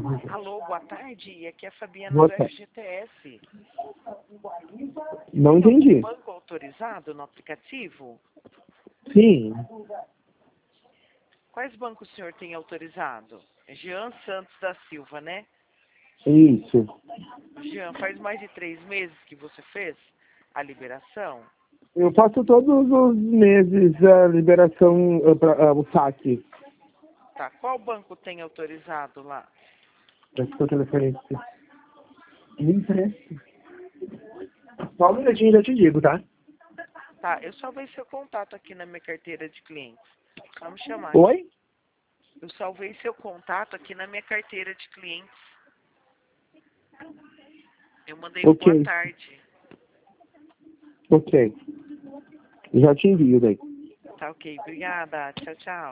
Alô, boa tarde. Aqui é a Fabiana Boa do tarde. FGTS. Não Tem algum entendi. banco autorizado no aplicativo? Sim. Quais bancos o senhor tem autorizado? Jean Santos da Silva, né? Isso. Jean, faz mais de 3 meses que você fez a liberação? Eu faço todos os meses a liberação, o saque. Tá. Qual banco tem autorizado lá? Esse que eu telefone. Me empresta. Só um minutinho já te digo, tá? Tá, eu salvei seu contato aqui na minha carteira de clientes. Só me chamar. Oi? Eu salvei seu contato aqui na minha carteira de clientes. Eu mandei um boa Ok. tarde. Ok. Já te envio daí. Tá ok. Obrigada. Tchau, tchau.